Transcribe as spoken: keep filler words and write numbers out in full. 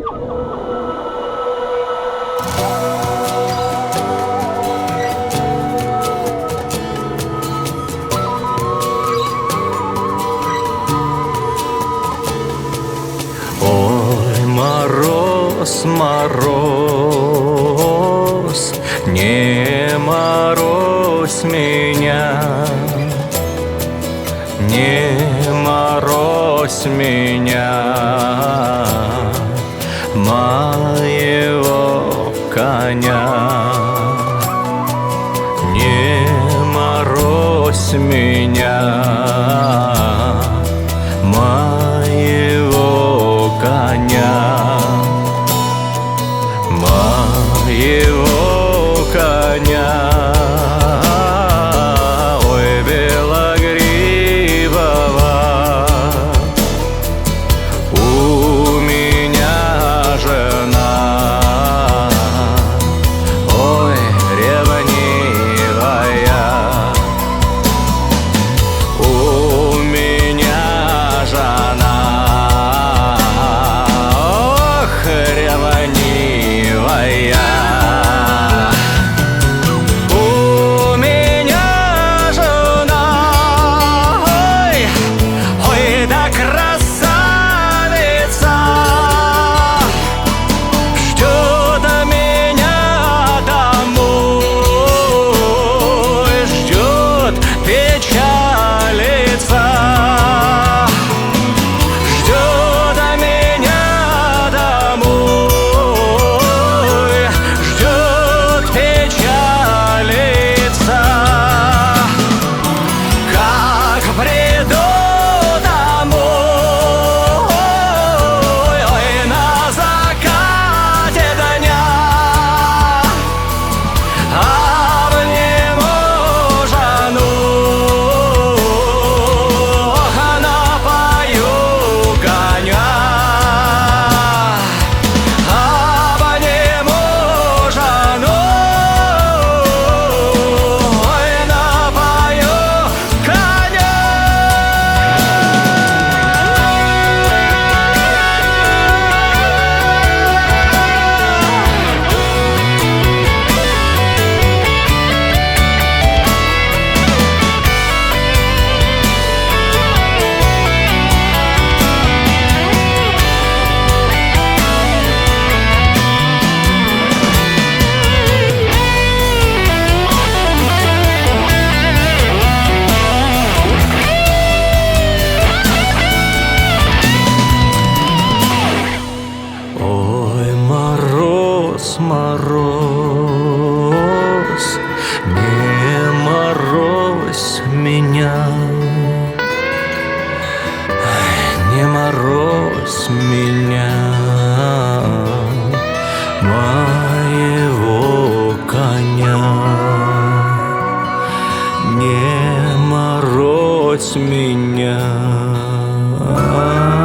Ой, мороз, мороз, не морозь меня, не морозь меня, моего коня, не морозь меня, моего коня, моего коня. Ой, белогривого, у меня жена, ой, ревнивая, у меня жена, ох, ревнивая. Мороз, не морозь меня, не морозь меня, моего коня, не морозь меня.